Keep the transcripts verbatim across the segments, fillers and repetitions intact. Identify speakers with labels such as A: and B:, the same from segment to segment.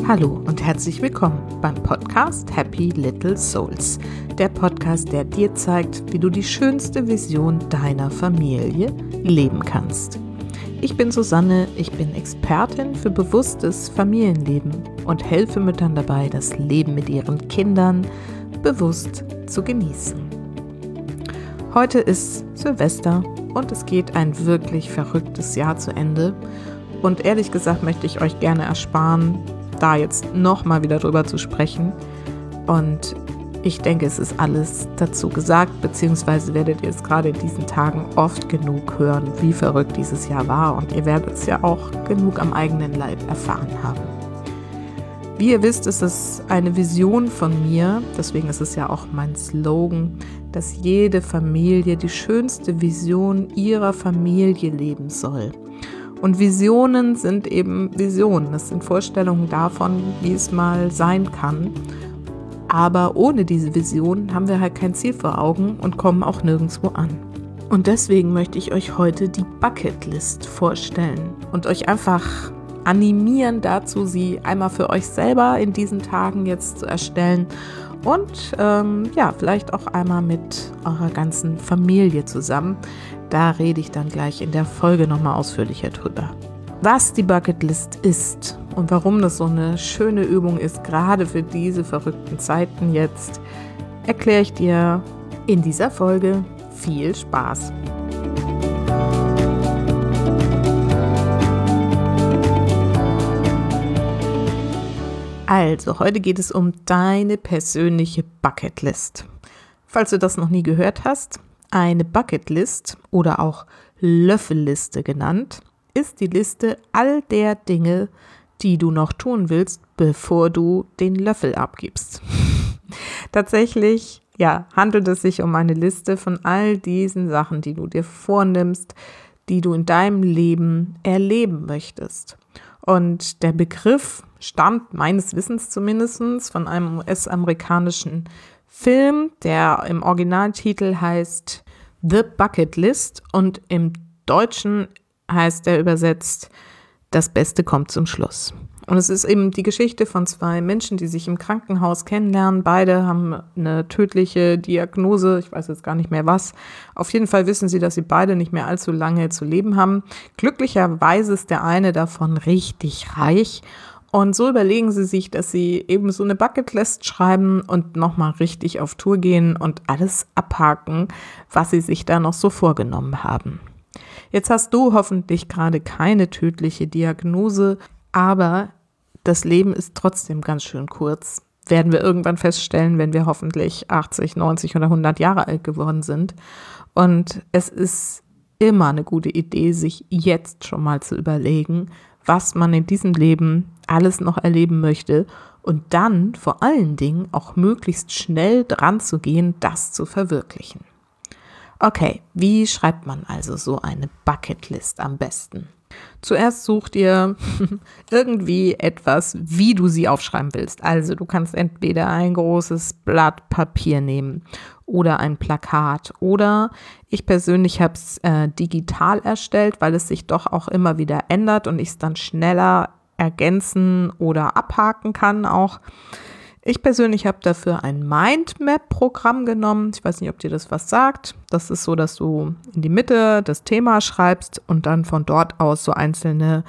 A: Hallo und herzlich willkommen beim Podcast Happy Little Souls. Der Podcast, der dir zeigt, wie du die schönste Vision deiner Familie leben kannst. Ich bin Susanne, ich bin Expertin für bewusstes Familienleben und helfe Müttern dabei, das Leben mit ihren Kindern bewusst zu genießen. Heute ist Silvester und es geht ein wirklich verrücktes Jahr zu Ende. Und ehrlich gesagt möchte ich euch gerne ersparen, da jetzt nochmal wieder drüber zu sprechen. Und ich denke, es ist alles dazu gesagt, beziehungsweise werdet ihr es gerade in diesen Tagen oft genug hören, wie verrückt dieses Jahr war. Und ihr werdet es ja auch genug am eigenen Leib erfahren haben. Wie ihr wisst, ist es eine Vision von mir, deswegen ist es ja auch mein Slogan, dass jede Familie die schönste Vision ihrer Familie leben soll. Und Visionen sind eben Visionen, das sind Vorstellungen davon, wie es mal sein kann. Aber ohne diese Vision haben wir halt kein Ziel vor Augen und kommen auch nirgendwo an. Und deswegen möchte ich euch heute die Bucketlist vorstellen und euch einfach animieren dazu, sie einmal für euch selber in diesen Tagen jetzt zu erstellen und ähm, ja, vielleicht auch einmal mit eurer ganzen Familie zusammen. Da rede ich dann gleich in der Folge nochmal ausführlicher drüber. Was die Bucketlist ist und warum das so eine schöne Übung ist, gerade für diese verrückten Zeiten jetzt, erkläre ich dir in dieser Folge. Viel Spaß! Also, heute geht es um deine persönliche Bucketlist. Falls du das noch nie gehört hast, eine Bucketlist oder auch Löffelliste genannt, ist die Liste all der Dinge, die du noch tun willst, bevor du den Löffel abgibst. Tatsächlich, ja, handelt es sich um eine Liste von all diesen Sachen, die du dir vornimmst, die du in deinem Leben erleben möchtest. Und der Begriff stammt meines Wissens zumindest von einem U S-amerikanischen Film, der im Originaltitel heißt The Bucket List und im Deutschen heißt er übersetzt Das Beste kommt zum Schluss. Und es ist eben die Geschichte von zwei Menschen, die sich im Krankenhaus kennenlernen. Beide haben eine tödliche Diagnose, ich weiß jetzt gar nicht mehr was. Auf jeden Fall wissen sie, dass sie beide nicht mehr allzu lange zu leben haben. Glücklicherweise ist der eine davon richtig reich. Und so überlegen sie sich, dass sie eben so eine Bucketlist schreiben und nochmal richtig auf Tour gehen und alles abhaken, was sie sich da noch so vorgenommen haben. Jetzt hast du hoffentlich gerade keine tödliche Diagnose, aber das Leben ist trotzdem ganz schön kurz. Werden wir irgendwann feststellen, wenn wir hoffentlich achtzig, neunzig oder hundert Jahre alt geworden sind. Und es ist immer eine gute Idee, sich jetzt schon mal zu überlegen, was man in diesem Leben alles noch erleben möchte und dann vor allen Dingen auch möglichst schnell dran zu gehen, das zu verwirklichen. Okay, wie schreibt man also so eine Bucketlist am besten? Zuerst such dir irgendwie etwas, wie du sie aufschreiben willst. Also du kannst entweder ein großes Blatt Papier nehmen oder ein Plakat oder ich persönlich habe es äh, digital erstellt, weil es sich doch auch immer wieder ändert und ich es dann schneller ergänzen oder abhaken kann auch. Ich persönlich habe dafür ein Mindmap-Programm genommen. Ich weiß nicht, ob dir das was sagt. Das ist so, dass du in die Mitte das Thema schreibst und dann von dort aus so einzelne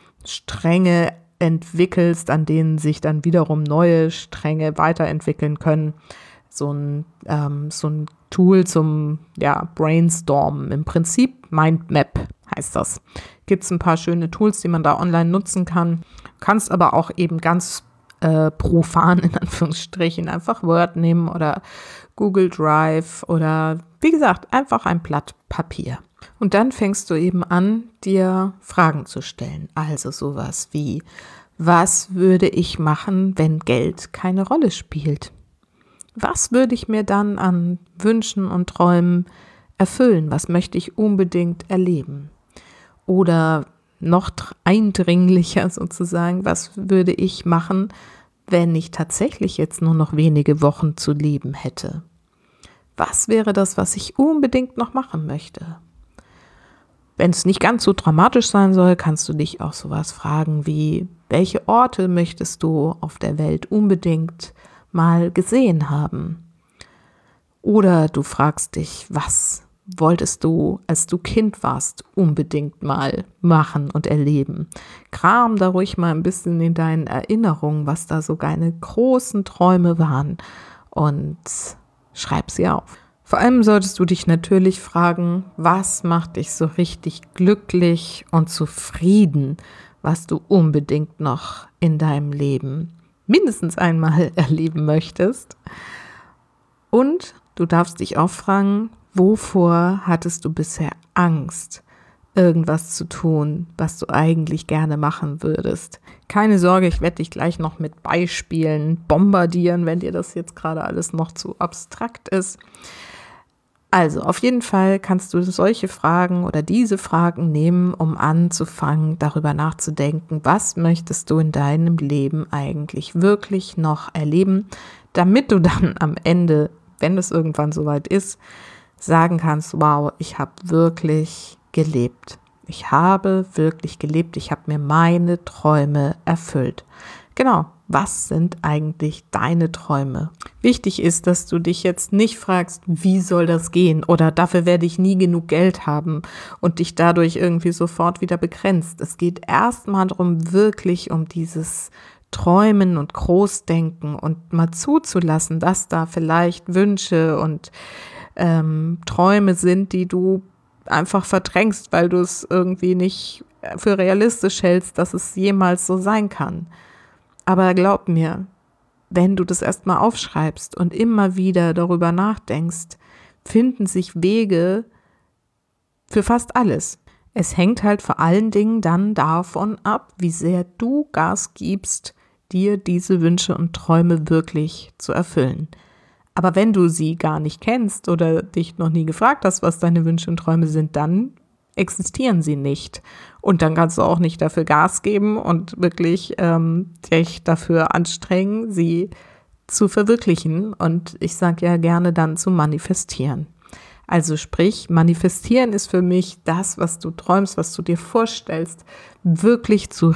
A: Stränge entwickelst, an denen sich dann wiederum neue Stränge weiterentwickeln können. So ein, ähm, so ein Tool zum ja, Brainstormen. Im Prinzip Mindmap heißt das. Gibt es ein paar schöne Tools, die man da online nutzen kann. Kannst aber auch eben ganz Äh, profan in Anführungsstrichen einfach Word nehmen oder Google Drive oder wie gesagt einfach ein Blatt Papier. Und dann fängst du eben an, dir Fragen zu stellen. Also sowas wie, was würde ich machen, wenn Geld keine Rolle spielt? Was würde ich mir dann an Wünschen und Träumen erfüllen? Was möchte ich unbedingt erleben? Oder noch eindringlicher sozusagen, was würde ich machen, wenn ich tatsächlich jetzt nur noch wenige Wochen zu leben hätte? Was wäre das, was ich unbedingt noch machen möchte? Wenn es nicht ganz so dramatisch sein soll, kannst du dich auch sowas fragen wie, Welche Orte möchtest du auf der Welt unbedingt mal gesehen haben? Oder du fragst dich, was wolltest du, als du Kind warst, unbedingt mal machen und erleben? Kram da ruhig mal ein bisschen in deinen Erinnerungen, was da so deine großen Träume waren, und schreib sie auf. Vor allem solltest du dich natürlich fragen, was macht dich so richtig glücklich und zufrieden, was du unbedingt noch in deinem Leben mindestens einmal erleben möchtest. Und du darfst dich auch fragen, wovor hattest du bisher Angst, irgendwas zu tun, was du eigentlich gerne machen würdest? Keine Sorge, ich werde dich gleich noch mit Beispielen bombardieren, wenn dir das jetzt gerade alles noch zu abstrakt ist. Also auf jeden Fall kannst du solche Fragen oder diese Fragen nehmen, um anzufangen, darüber nachzudenken, was möchtest du in deinem Leben eigentlich wirklich noch erleben, damit du dann am Ende, wenn es irgendwann soweit ist, sagen kannst, wow, ich habe wirklich gelebt. Ich habe wirklich gelebt, ich habe mir meine Träume erfüllt. Genau, was sind eigentlich deine Träume? Wichtig ist, dass du dich jetzt nicht fragst, wie soll das gehen, oder dafür werde ich nie genug Geld haben und dich dadurch irgendwie sofort wieder begrenzt. Es geht erstmal darum, wirklich um dieses Träumen und Großdenken und mal zuzulassen, dass da vielleicht Wünsche und ähm, Träume sind, die du einfach verdrängst, weil du es irgendwie nicht für realistisch hältst, dass es jemals so sein kann. Aber glaub mir, wenn du das erstmal aufschreibst und immer wieder darüber nachdenkst, finden sich Wege für fast alles. Es hängt halt vor allen Dingen dann davon ab, wie sehr du Gas gibst, dir diese Wünsche und Träume wirklich zu erfüllen. Aber wenn du sie gar nicht kennst oder dich noch nie gefragt hast, was deine Wünsche und Träume sind, dann existieren sie nicht. Und dann kannst du auch nicht dafür Gas geben und wirklich ähm, dich dafür anstrengen, sie zu verwirklichen. Und ich sage ja gerne dann zu manifestieren. Also sprich, manifestieren ist für mich das, was du träumst, was du dir vorstellst, wirklich zu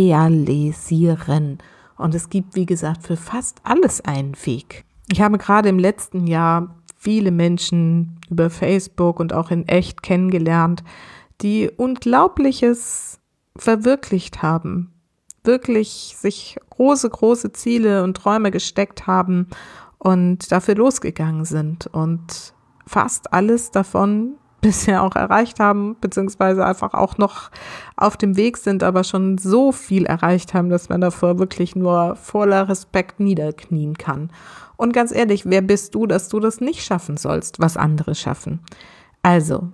A: realisieren. Und es gibt, wie gesagt, für fast alles einen Weg. Ich habe gerade im letzten Jahr viele Menschen über Facebook und auch in echt kennengelernt, die Unglaubliches verwirklicht haben, wirklich sich große, große Ziele und Träume gesteckt haben und dafür losgegangen sind und fast alles davon bisher auch erreicht haben, beziehungsweise einfach auch noch auf dem Weg sind, aber schon so viel erreicht haben, dass man davor wirklich nur voller Respekt niederknien kann. Und ganz ehrlich, wer bist du, dass du das nicht schaffen sollst, was andere schaffen? Also,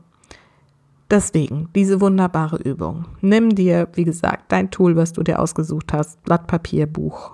A: deswegen, diese wunderbare Übung. Nimm dir, wie gesagt, dein Tool, was du dir ausgesucht hast, Blatt Papier, Buch,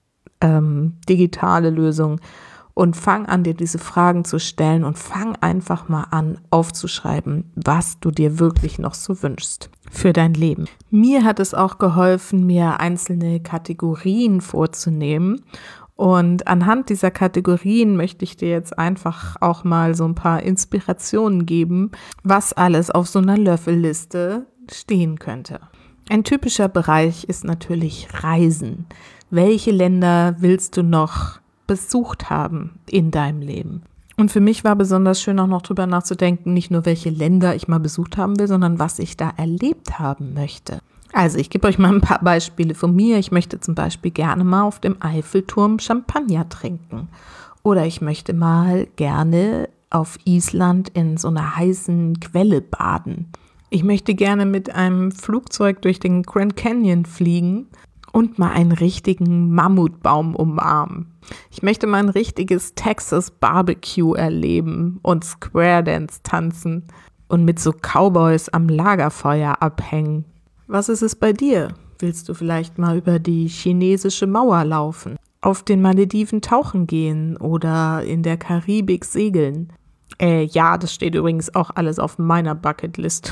A: ähm, digitale Lösung, und fang an, dir diese Fragen zu stellen und fang einfach mal an, aufzuschreiben, was du dir wirklich noch so wünschst für dein Leben. Mir hat es auch geholfen, mir einzelne Kategorien vorzunehmen. Und anhand dieser Kategorien möchte ich dir jetzt einfach auch mal so ein paar Inspirationen geben, was alles auf so einer Löffelliste stehen könnte. Ein typischer Bereich ist natürlich Reisen. Welche Länder willst du noch besucht haben in deinem Leben? Und für mich war besonders schön auch noch drüber nachzudenken, nicht nur welche Länder ich mal besucht haben will, sondern was ich da erlebt haben möchte. Also ich gebe euch mal ein paar Beispiele von mir. Ich möchte zum Beispiel gerne mal auf dem Eiffelturm Champagner trinken. Oder ich möchte mal gerne auf Island in so einer heißen Quelle baden. Ich möchte gerne mit einem Flugzeug durch den Grand Canyon fliegen und mal einen richtigen Mammutbaum umarmen. Ich möchte mal ein richtiges Texas Barbecue erleben und Square Dance tanzen und mit so Cowboys am Lagerfeuer abhängen. Was ist es bei dir? Willst du vielleicht mal über die chinesische Mauer laufen, auf den Malediven tauchen gehen oder in der Karibik segeln? Äh, ja, das steht übrigens auch alles auf meiner Bucketlist.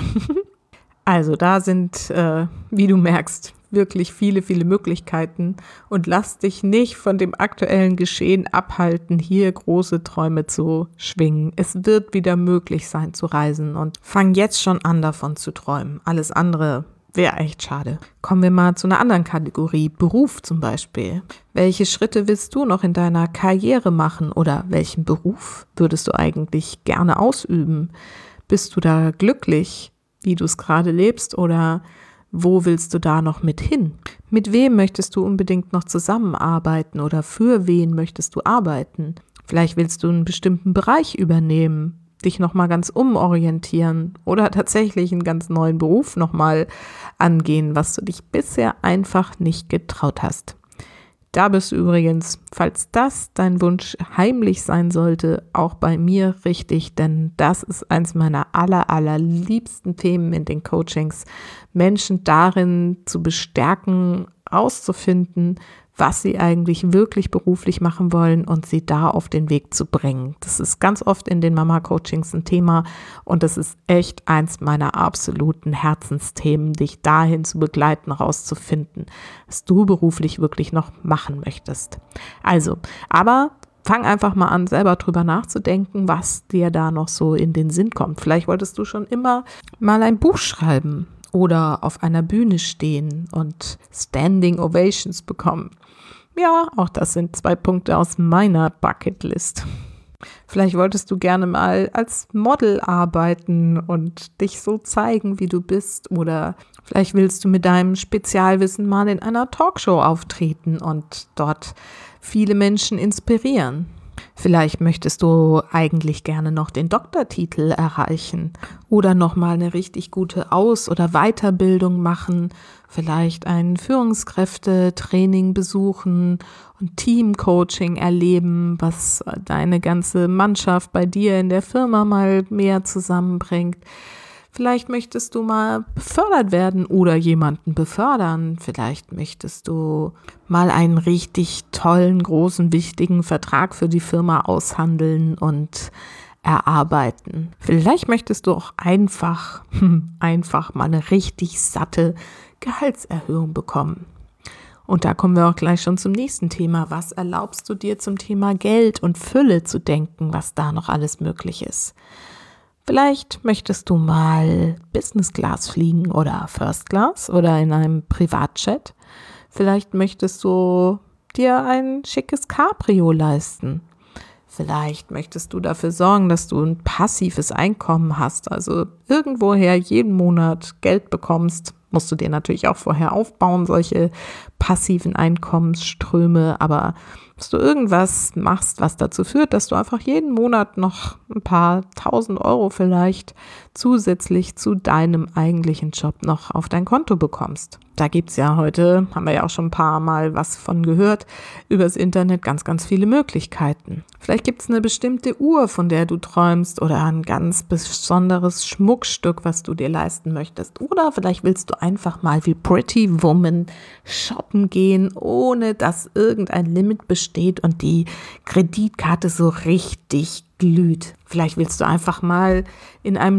A: Also da sind, äh, wie du merkst, wirklich viele, viele Möglichkeiten, und lass dich nicht von dem aktuellen Geschehen abhalten, hier große Träume zu schwingen. Es wird wieder möglich sein zu reisen, und fang jetzt schon an, davon zu träumen. Alles andere Wäre echt schade. Kommen wir mal zu einer anderen Kategorie, Beruf zum Beispiel. Welche Schritte willst du noch in deiner Karriere machen oder welchen Beruf würdest du eigentlich gerne ausüben? Bist du da glücklich, wie du es gerade lebst, oder wo willst du da noch mit hin? Mit wem möchtest du unbedingt noch zusammenarbeiten oder für wen möchtest du arbeiten? Vielleicht willst du einen bestimmten Bereich übernehmen, dich nochmal ganz umorientieren oder tatsächlich einen ganz neuen Beruf nochmal angehen, was du dich bisher einfach nicht getraut hast. Da bist du übrigens, falls das dein Wunsch heimlich sein sollte, auch bei mir richtig, denn das ist eins meiner aller, aller liebsten Themen in den Coachings, Menschen darin zu bestärken, auszufinden, was sie eigentlich wirklich beruflich machen wollen und sie da auf den Weg zu bringen. Das ist ganz oft in den Mama-Coachings ein Thema und das ist echt eins meiner absoluten Herzensthemen, dich dahin zu begleiten, rauszufinden, was du beruflich wirklich noch machen möchtest. Also, aber fang einfach mal an, selber drüber nachzudenken, was dir da noch so in den Sinn kommt. Vielleicht wolltest du schon immer mal ein Buch schreiben oder auf einer Bühne stehen und Standing Ovations bekommen. Ja, auch das sind zwei Punkte aus meiner Bucketlist. Vielleicht wolltest du gerne mal als Model arbeiten und dich so zeigen, wie du bist. Oder vielleicht willst du mit deinem Spezialwissen mal in einer Talkshow auftreten und dort viele Menschen inspirieren. Vielleicht möchtest du eigentlich gerne noch den Doktortitel erreichen oder nochmal eine richtig gute Aus- oder Weiterbildung machen, vielleicht ein Führungskräftetraining besuchen und Teamcoaching erleben, was deine ganze Mannschaft bei dir in der Firma mal mehr zusammenbringt. Vielleicht möchtest du mal befördert werden oder jemanden befördern. Vielleicht möchtest du mal einen richtig tollen, großen, wichtigen Vertrag für die Firma aushandeln und erarbeiten. Vielleicht möchtest du auch einfach, einfach mal eine richtig satte Gehaltserhöhung bekommen. Und da kommen wir auch gleich schon zum nächsten Thema. Was erlaubst du dir zum Thema Geld und Fülle zu denken, was da noch alles möglich ist? Vielleicht möchtest du mal Business Class fliegen oder First Class oder in einem Privatjet. Vielleicht möchtest du dir ein schickes Cabrio leisten. Vielleicht möchtest du dafür sorgen, dass du ein passives Einkommen hast, also irgendwoher jeden Monat Geld bekommst. Musst du dir natürlich auch vorher aufbauen, solche passiven Einkommensströme, aber dass du irgendwas machst, was dazu führt, dass du einfach jeden Monat noch ein paar tausend Euro vielleicht zusätzlich zu deinem eigentlichen Job noch auf dein Konto bekommst. Da gibt's ja heute, haben wir ja auch schon ein paar Mal was von gehört, übers Internet ganz, ganz viele Möglichkeiten. Vielleicht gibt's eine bestimmte Uhr, von der du träumst oder ein ganz besonderes Schmuckstück, was du dir leisten möchtest. Oder vielleicht willst du einfach mal wie Pretty Woman shoppen gehen, ohne dass irgendein Limit besteht und die Kreditkarte so richtig glüht. Vielleicht willst du einfach mal in einem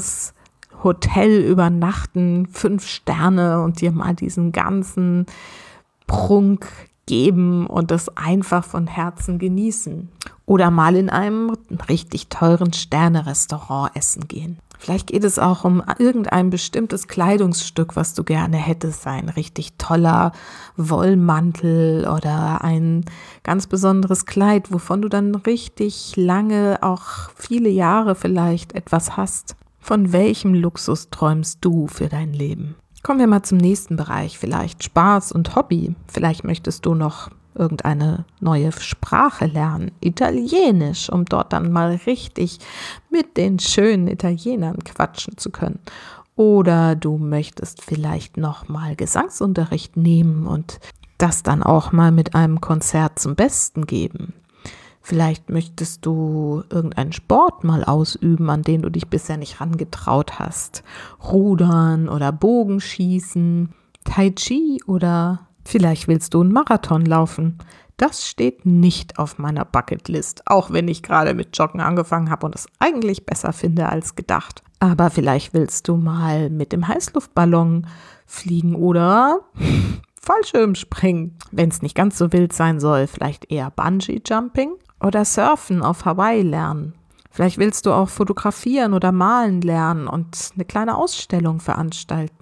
A: Luxushotel übernachten, fünf Sterne und dir mal diesen ganzen Prunk geben und das einfach von Herzen genießen. Oder mal in einem richtig teuren Sterne-Restaurant essen gehen. Vielleicht geht es auch um irgendein bestimmtes Kleidungsstück, was du gerne hättest. Ein richtig toller Wollmantel oder ein ganz besonderes Kleid, wovon du dann richtig lange, auch viele Jahre vielleicht etwas hast. Von welchem Luxus träumst du für dein Leben? Kommen wir mal zum nächsten Bereich, vielleicht Spaß und Hobby. Vielleicht möchtest du noch irgendeine neue Sprache lernen, Italienisch, um dort dann mal richtig mit den schönen Italienern quatschen zu können. Oder du möchtest vielleicht noch mal Gesangsunterricht nehmen und das dann auch mal mit einem Konzert zum Besten geben. Vielleicht möchtest du irgendeinen Sport mal ausüben, an den du dich bisher nicht rangetraut hast. Rudern oder Bogenschießen, Tai Chi oder vielleicht willst du einen Marathon laufen. Das steht nicht auf meiner Bucketlist, auch wenn ich gerade mit Joggen angefangen habe und es eigentlich besser finde als gedacht. Aber vielleicht willst du mal mit dem Heißluftballon fliegen oder Fallschirmspringen. Wenn es nicht ganz so wild sein soll, vielleicht eher Bungee-Jumping oder Surfen auf Hawaii lernen. Vielleicht willst du auch fotografieren oder malen lernen und eine kleine Ausstellung veranstalten.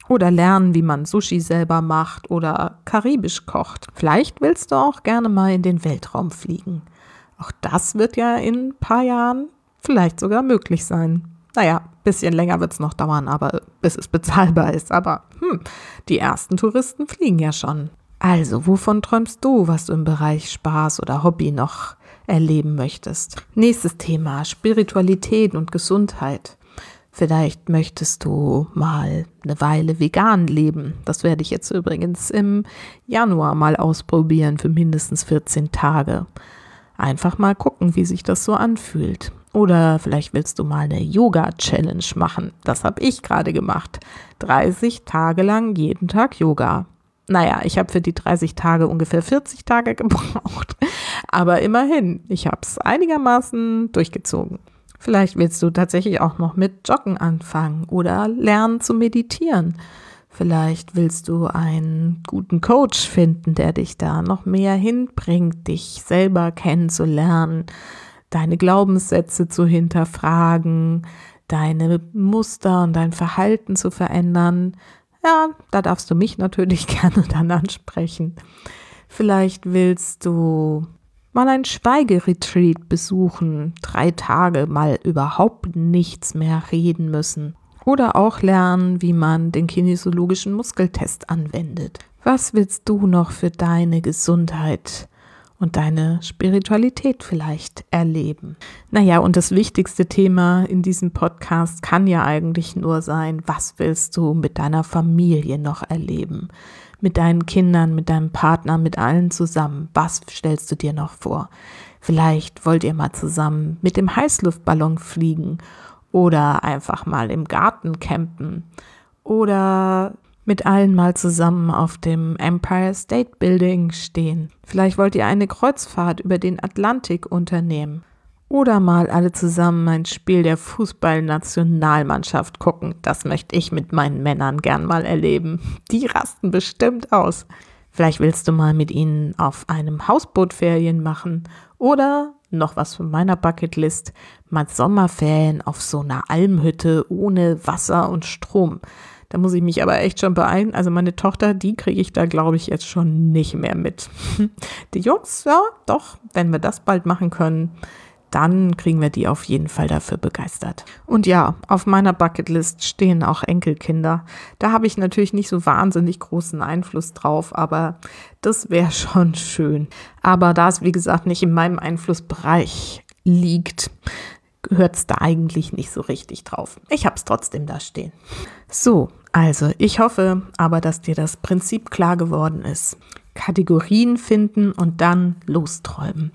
A: Oder lernen, wie man Sushi selber macht oder karibisch kocht. Vielleicht willst du auch gerne mal in den Weltraum fliegen. Auch das wird ja in ein paar Jahren vielleicht sogar möglich sein. Naja, ein bisschen länger wird es noch dauern, aber bis es bezahlbar ist. Aber hm, die ersten Touristen fliegen ja schon. Also, wovon träumst du, was du im Bereich Spaß oder Hobby noch erleben möchtest? Nächstes Thema, Spiritualität und Gesundheit. Vielleicht möchtest du mal eine Weile vegan leben. Das werde ich jetzt übrigens im Januar mal ausprobieren für mindestens vierzehn Tage. Einfach mal gucken, wie sich das so anfühlt. Oder vielleicht willst du mal eine Yoga-Challenge machen. Das habe ich gerade gemacht. dreißig Tage lang jeden Tag Yoga. Naja, ich habe für die dreißig Tage ungefähr vierzig Tage gebraucht. Aber immerhin, ich habe es einigermaßen durchgezogen. Vielleicht willst du tatsächlich auch noch mit Joggen anfangen oder lernen zu meditieren. Vielleicht willst du einen guten Coach finden, der dich da noch mehr hinbringt, dich selber kennenzulernen, deine Glaubenssätze zu hinterfragen, deine Muster und dein Verhalten zu verändern. Ja, da darfst du mich natürlich gerne dann ansprechen. Vielleicht willst du mal ein Schweigeretreat besuchen, drei Tage mal überhaupt nichts mehr reden müssen. Oder auch lernen, wie man den kinesiologischen Muskeltest anwendet. Was willst du noch für deine Gesundheit und deine Spiritualität vielleicht erleben? Naja, und das wichtigste Thema in diesem Podcast kann ja eigentlich nur sein, was willst du mit deiner Familie noch erleben? Mit deinen Kindern, mit deinem Partner, mit allen zusammen. Was stellst du dir noch vor? Vielleicht wollt ihr mal zusammen mit dem Heißluftballon fliegen oder einfach mal im Garten campen oder mit allen mal zusammen auf dem Empire State Building stehen. Vielleicht wollt ihr eine Kreuzfahrt über den Atlantik unternehmen. Oder mal alle zusammen ein Spiel der Fußballnationalmannschaft gucken. Das möchte ich mit meinen Männern gern mal erleben. Die rasten bestimmt aus. Vielleicht willst du mal mit ihnen auf einem Hausboot Ferien machen. Oder, noch was von meiner Bucketlist, mal Sommerferien auf so einer Almhütte ohne Wasser und Strom. Da muss ich mich aber echt schon beeilen. Also meine Tochter, die kriege ich da, glaube ich, jetzt schon nicht mehr mit. Die Jungs, ja, doch, wenn wir das bald machen können, dann kriegen wir die auf jeden Fall dafür begeistert. Und ja, auf meiner Bucketlist stehen auch Enkelkinder. Da habe ich natürlich nicht so wahnsinnig großen Einfluss drauf, aber das wäre schon schön. Aber da es, wie gesagt, nicht in meinem Einflussbereich liegt, gehört es da eigentlich nicht so richtig drauf. Ich habe es trotzdem da stehen. So, also ich hoffe aber, dass dir das Prinzip klar geworden ist. Kategorien finden und dann losträumen.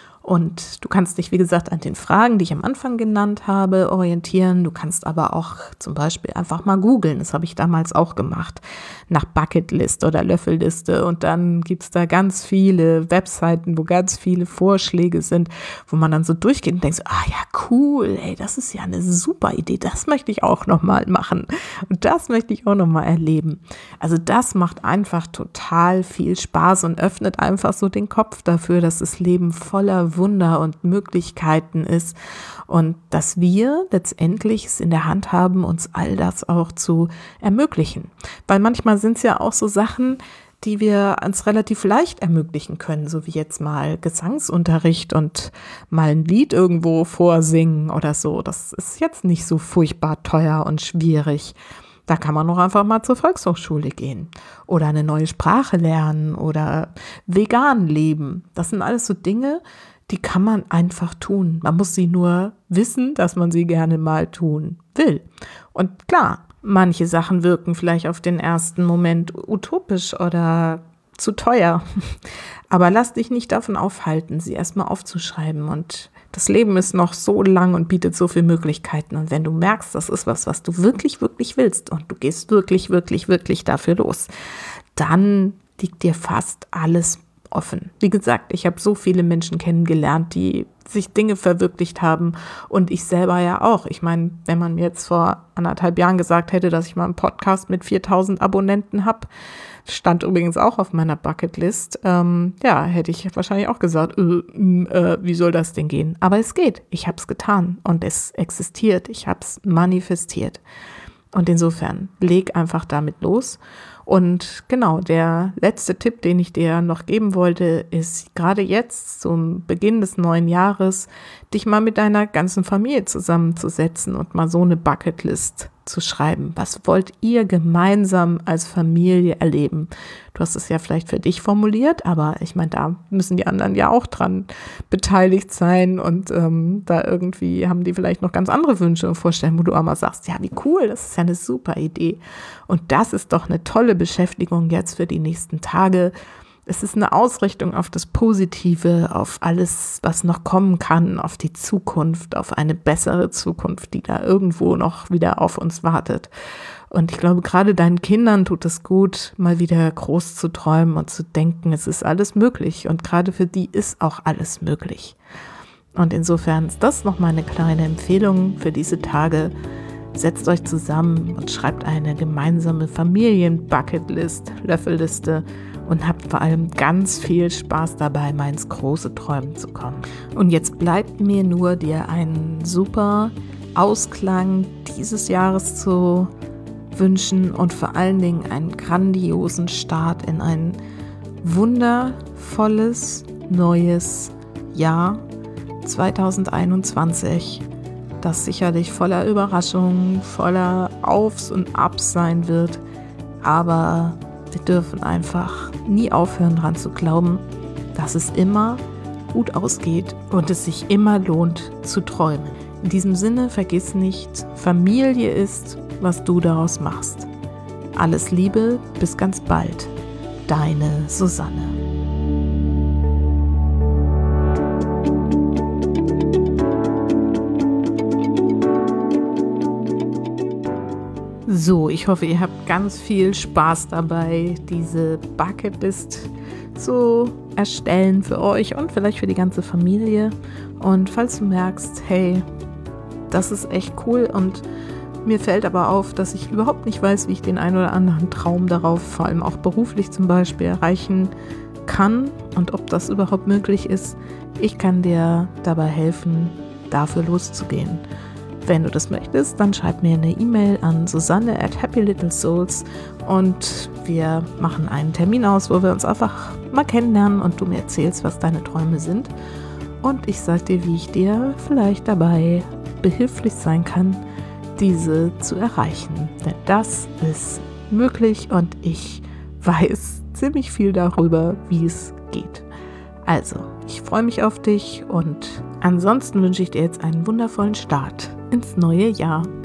A: Und du kannst dich, wie gesagt, an den Fragen, die ich am Anfang genannt habe, orientieren. Du kannst aber auch zum Beispiel einfach mal googeln. Das habe ich damals auch gemacht. Nach Bucketlist oder Löffelliste. Und dann gibt es da ganz viele Webseiten, wo ganz viele Vorschläge sind, wo man dann so durchgeht und denkt so, ah ja, cool, ey, das ist ja eine super Idee. Das möchte ich auch nochmal machen. Und das möchte ich auch nochmal erleben. Also das macht einfach total viel Spaß und öffnet einfach so den Kopf dafür, dass das Leben voller Wunder und Möglichkeiten ist und dass wir letztendlich es in der Hand haben, uns all das auch zu ermöglichen. Weil manchmal sind es ja auch so Sachen, die wir uns relativ leicht ermöglichen können, so wie jetzt mal Gesangsunterricht und mal ein Lied irgendwo vorsingen oder so. Das ist jetzt nicht so furchtbar teuer und schwierig. Da kann man noch einfach mal zur Volkshochschule gehen oder eine neue Sprache lernen oder vegan leben. Das sind alles so Dinge, die kann man einfach tun. Man muss sie nur wissen, dass man sie gerne mal tun will. Und klar, manche Sachen wirken vielleicht auf den ersten Moment utopisch oder zu teuer. Aber lass dich nicht davon aufhalten, sie erstmal aufzuschreiben. Und das Leben ist noch so lang und bietet so viele Möglichkeiten. Und wenn du merkst, das ist was, was du wirklich, wirklich willst und du gehst wirklich, wirklich, wirklich dafür los, dann liegt dir fast alles offen. Wie gesagt, ich habe so viele Menschen kennengelernt, die sich Dinge verwirklicht haben und ich selber ja auch. Ich meine, wenn man mir jetzt vor anderthalb Jahren gesagt hätte, dass ich mal einen Podcast mit viertausend Abonnenten habe, stand übrigens auch auf meiner Bucketlist, ähm, ja, hätte ich wahrscheinlich auch gesagt, äh, äh, wie soll das denn gehen? Aber es geht. Ich habe es getan und es existiert. Ich habe es manifestiert. Und insofern, leg einfach damit los. Und genau, der letzte Tipp, den ich dir noch geben wollte, ist gerade jetzt zum Beginn des neuen Jahres, dich mal mit deiner ganzen Familie zusammenzusetzen und mal so eine Bucketlist zu schreiben. Was wollt ihr gemeinsam als Familie erleben? Du hast es ja vielleicht für dich formuliert, aber ich meine, da müssen die anderen ja auch dran beteiligt sein und ähm, da irgendwie haben die vielleicht noch ganz andere Wünsche und Vorstellungen, wo du auch mal sagst, ja, wie cool, das ist ja eine super Idee. Und das ist doch eine tolle Beschäftigung jetzt für die nächsten Tage. Es ist eine Ausrichtung auf das Positive, auf alles, was noch kommen kann, auf die Zukunft, auf eine bessere Zukunft, die da irgendwo noch wieder auf uns wartet. Und ich glaube, gerade deinen Kindern tut es gut, mal wieder groß zu träumen und zu denken, es ist alles möglich. Und gerade für die ist auch alles möglich. Und insofern ist das nochmal eine kleine Empfehlung für diese Tage. Setzt euch zusammen und schreibt eine gemeinsame Familien-Bucketlist, Löffelliste und habt vor allem ganz viel Spaß dabei, mal ins große Träumen zu kommen. Und jetzt bleibt mir nur, dir einen super Ausklang dieses Jahres zu wünschen und vor allen Dingen einen grandiosen Start in ein wundervolles neues Jahr zwanzig einundzwanzig, das sicherlich voller Überraschungen, voller Aufs und Abs sein wird, aber wir dürfen einfach nie aufhören dran zu glauben, dass es immer gut ausgeht und es sich immer lohnt zu träumen. In diesem Sinne, vergiss nicht, Familie ist, was du daraus machst. Alles Liebe, bis ganz bald. Deine Susanne. So, ich hoffe, ihr habt ganz viel Spaß dabei, diese Bucketlist zu erstellen für euch und vielleicht für die ganze Familie. Und falls du merkst, hey, das ist echt cool und mir fällt aber auf, dass ich überhaupt nicht weiß, wie ich den einen oder anderen Traum darauf, vor allem auch beruflich zum Beispiel, erreichen kann und ob das überhaupt möglich ist, ich kann dir dabei helfen, dafür loszugehen. Wenn du das möchtest, dann schreib mir eine E-Mail an Susanne at happy little souls und wir machen einen Termin aus, wo wir uns einfach mal kennenlernen und du mir erzählst, was deine Träume sind. Und ich sag dir, wie ich dir vielleicht dabei behilflich sein kann, diese zu erreichen. Denn das ist möglich und ich weiß ziemlich viel darüber, wie es geht. Also, ich freue mich auf dich und ansonsten wünsche ich dir jetzt einen wundervollen Start ins neue Jahr.